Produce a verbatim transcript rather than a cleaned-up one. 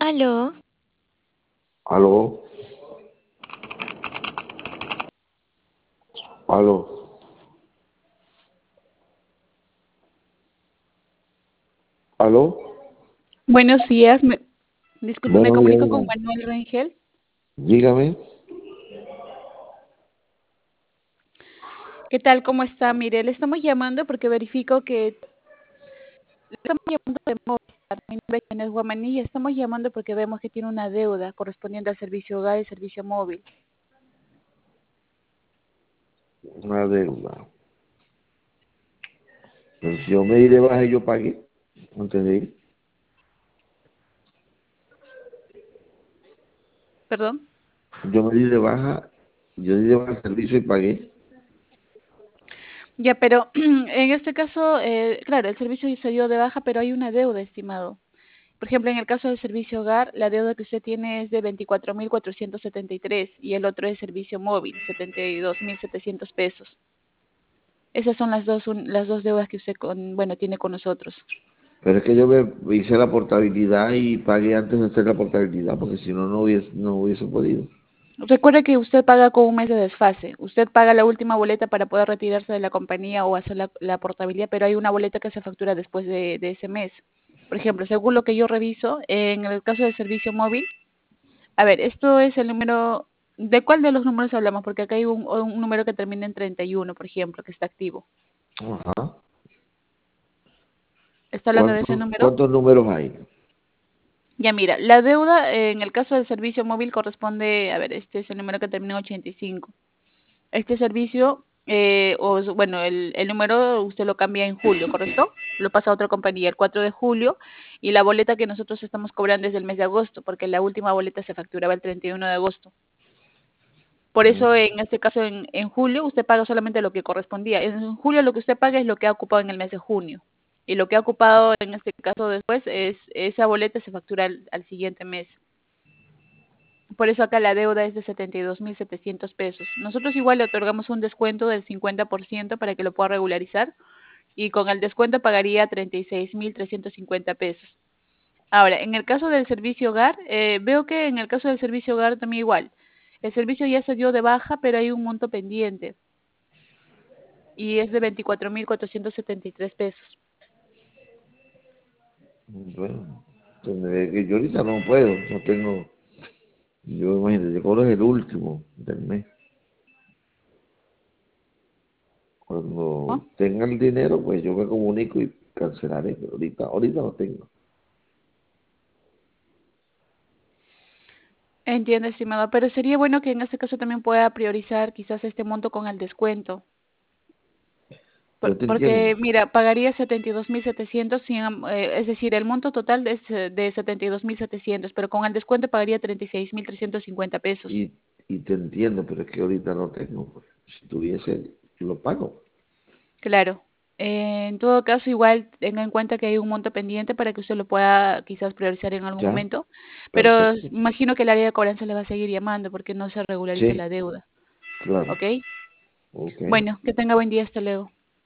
Aló, Aló, aló, aló. Buenos días, me, disculpe, me Buenos días, comunico con dígame. Manuel Rengel. Dígame. ¿Qué tal? ¿Cómo está? Mire, le estamos llamando porque verifico que le estamos llamando de Movistar. Mi nombre es Janet Guamaní y estamos llamando porque vemos que tiene una deuda correspondiente al servicio hogar y servicio móvil. Una deuda. Pero si yo me di de baja y yo pagué antes de ir. ¿Perdón? Yo me di de baja, yo di de baja el servicio y pagué. Ya, pero en este caso, eh, claro, el servicio se dio de baja, pero hay una deuda, estimado. Por ejemplo, en el caso del servicio hogar, la deuda que usted tiene es de veinticuatro mil cuatrocientos setenta y tres y el otro es servicio móvil, setenta y dos mil setecientos pesos. Esas son las dos, un- las dos deudas que usted con, bueno, tiene con nosotros. Pero es que yo me hice la portabilidad y pagué antes de hacer la portabilidad, porque si no, no hubiese, no hubiese podido. Recuerde que usted paga con un mes de desfase. Usted paga la última boleta para poder retirarse de la compañía o hacer la, la portabilidad, pero hay una boleta que se factura después de, de ese mes. Por ejemplo, según lo que yo reviso, en el caso del servicio móvil, a ver, esto es el número, ¿de cuál de los números hablamos? Porque acá hay un, un número que termina en treinta y uno, por ejemplo, que está activo. Ajá. ¿Está hablando de ese ¿Cuántos, número? cuántos números hay? Ya mira, la deuda eh, en el caso del servicio móvil corresponde, a ver, este es el número que termina en ochenta y cinco. Este servicio, eh, o s- bueno, el, el número usted lo cambia en julio, ¿correcto? Lo pasa a otra compañía el cuatro de julio y la boleta que nosotros estamos cobrando es del mes de agosto, porque la última boleta se facturaba el treinta y uno de agosto. Por Mm. eso, en este caso, en, en julio, usted paga solamente lo que correspondía. En julio lo que usted paga es lo que ha ocupado en el mes de junio. Y lo que ha ocupado en este caso después es esa boleta se factura al, al siguiente mes. Por eso acá la deuda es de setenta y dos mil setecientos pesos. Nosotros igual le otorgamos un descuento del cincuenta por ciento para que lo pueda regularizar y con el descuento pagaría treinta y seis mil trescientos cincuenta pesos. Ahora, en el caso del servicio hogar, eh, veo que en el caso del servicio hogar también igual. El servicio ya se dio de baja, pero hay un monto pendiente y es de veinticuatro mil cuatrocientos setenta y tres pesos. Bueno, tendré que yo ahorita no puedo, no tengo, yo imagínate, yo cobro el último del mes. ¿No? Cuando tenga el dinero, pues yo me comunico y cancelaré, pero ahorita, ahorita no tengo. Entiendo, estimado, pero sería bueno que en este caso también pueda priorizar quizás este monto con el descuento. Por- Yo te entiendo. Porque, mira, pagaría setenta y dos mil setecientos, sin am- eh, es decir, el monto total es eh, de setenta y dos mil setecientos, pero con el descuento pagaría treinta y seis mil trescientos cincuenta pesos. Y, y te entiendo, pero es que ahorita no tengo, pues. Si tuviese, lo pago. Claro. Eh, en todo caso, igual tenga en cuenta que hay un monto pendiente para que usted lo pueda quizás priorizar en algún Ya, momento, pero s- perfecto. imagino que el área de cobranza le va a seguir llamando porque no se regulariza Sí, la deuda, claro. ¿ok? Ok. Bueno, que tenga buen día, hasta luego.